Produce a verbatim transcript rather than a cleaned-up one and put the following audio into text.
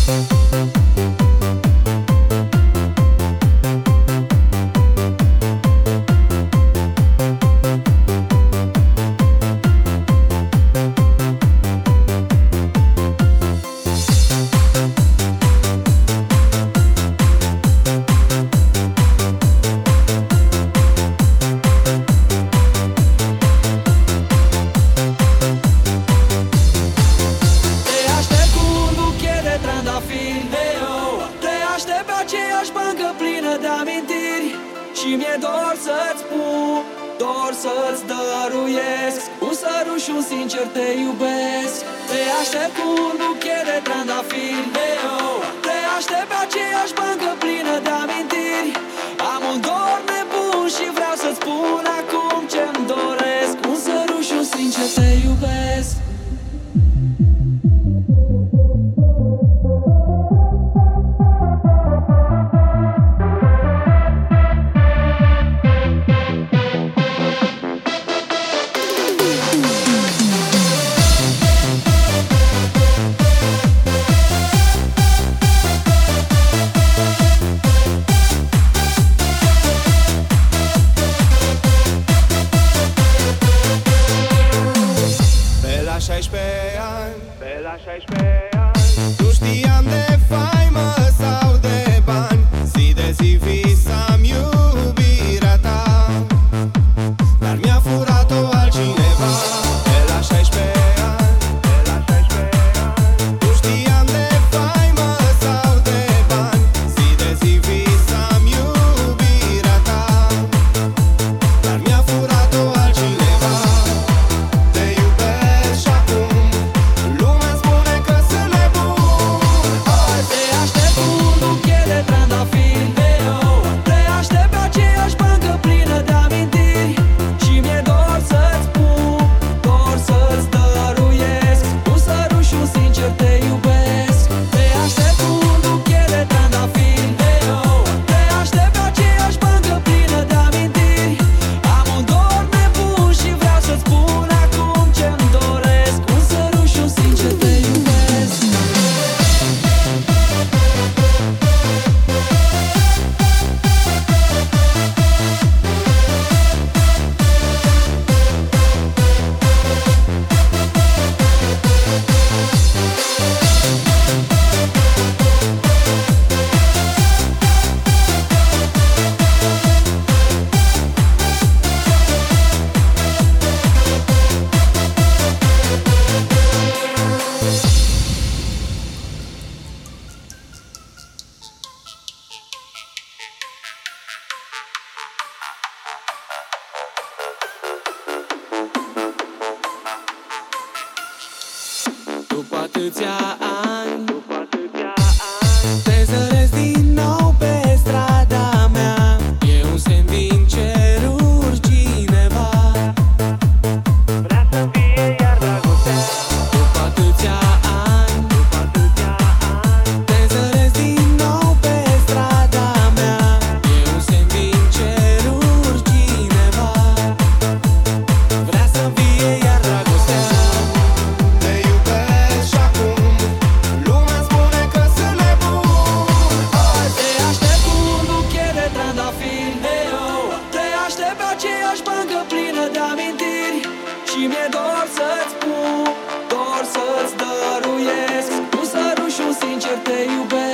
aceeași bancă plină de amintiri și mi-e dor să-ți spun, dor să-ți dăruiesc un sărut și un sincer te iubesc. Te aștept cu un buchet de trandafiri, eu te aștept pe aceeași bancă plină de amintiri. Am un dor nebun și vreau să-ți spun acum ce-mi doresc, un sărut și un sincer te iubesc. șaisprezece ani, pe la șaisprezece ani, nu știam de faimă sau de bani. Zi de zi visam iubirea ta, dar mi-a furat-o altcineva. Pe la șaisprezece ani, pe la șaisprezece ani, nu știam de faimă sau de bani. Zi de zi visam iubirea ta, dar mi-a furat-o altcineva. După atâția ani, după atâția ani, te zăresc din nou pe strada mea. E un semn din ceruri cineva vrea să fie iar dragostea. După atâția ani, după atâția ani, te zăresc din nou pe strada mea. E un semn din ceruri cineva vrea să fie iar dragostea. Aceeași bancă plină de amintiri și mi-e dor să-ți spun, dor să-ți dăruiesc un sărut și un sincer te iubesc.